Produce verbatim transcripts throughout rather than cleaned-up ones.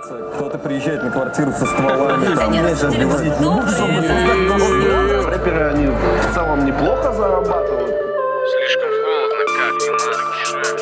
Кто-то приезжает на квартиру со стволами. Рэперы, они в целом неплохо зарабатывают. Слишком холодно, как не надо кишать.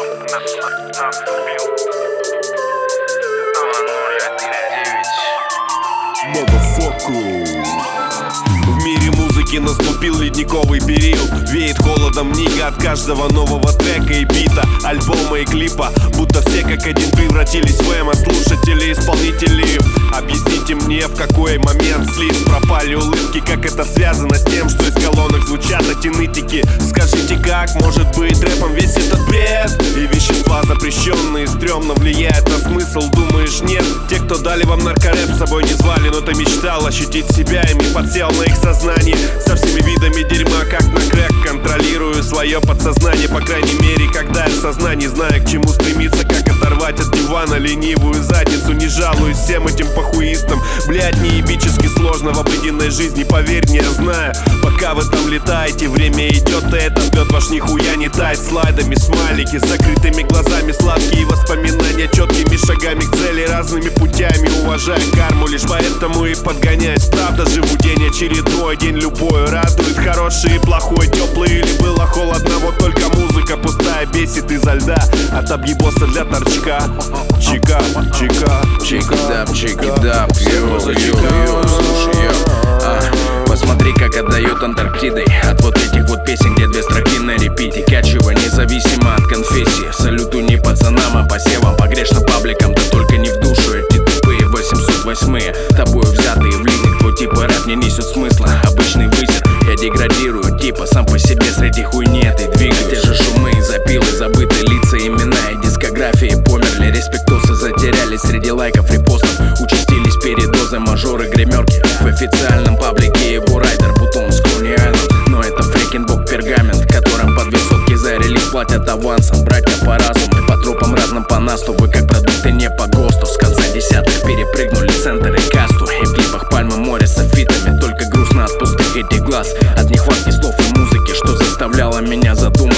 В мире музыки наступил ледниковый период. Веет холодом книга от каждого нового трека и бита, альбома и клипа. Будто все как один превратились в эмо-слушатели, исполнители. Объясните мне, в какой момент слиз пропали улыбки, как это связано с тем, что из колонок звучат эти нытики. Скажите, как может быть рэпом весь этот бред? И вещества запрещенные стрёмно влияют на смысл, думаешь, нет? Те, кто дали вам наркорэп, с собой не звали, но ты мечтал ощутить себя, ими подсел на их сознание. Со всеми видами дерьма, как на крэк, контролирую свое подсознание. По крайней мере, когда я в сознании знаю, к чему стремиться, как оторвать от дивана ленивую задницу. Не жалуюсь всем этим похуистам, блять, неебически сложно в обыденной жизни, поверь мне, я знаю. Пока вы там летаете, время идет, и этот год ваш нихуя не тает. Слайдами смайлики, с закрытыми глазами, сладкие воспоминания, четкими шагами к цели, разными путями, уважая карму, лишь поэтому и подгоняюсь. Правда, живу день очередной, день любой радует, хороший и плохой, теплый или было холодно, вот только музыка пустая бесит изо льда, от объебоса для торчка. Чика, чика, чикидап, чикидап, йоу, йоу, йоу, слушай, йоу, а, посмотри, как отдает Антарктидой от вот этих вот песен, где две строки на репите. Качево независимо от конфессии, салюту не пацанам, а посевам, погрешно пабликам, да только не в душу эти тупые восемьсот восьмые, тобою взятые в линии. Твой типа рэп не несет смысла, обычный вызер, я деградирую, типа сам по себе среди хуйни этой двигаюсь. Те же шумы и запилы, забытые лица, имена и дискографии померли, респектосы затерялись среди лайков, репостов, участились передозы, мажоры, гримерки. В официальном паблике его райдер, бутон с Кони Айленд, но это фрикин бок пергамент, которым по две сотки за релиз платят авансом. Братья по разуму и по тропам разным по насту, вы как продукты не по ГОСТу. С конца десятых перепрыгнули центр и касту, и в клипах пальмы море с софитами, только грустно от пустых этих глаз, от нехватки слов и музыки, что заставляло меня задуматься.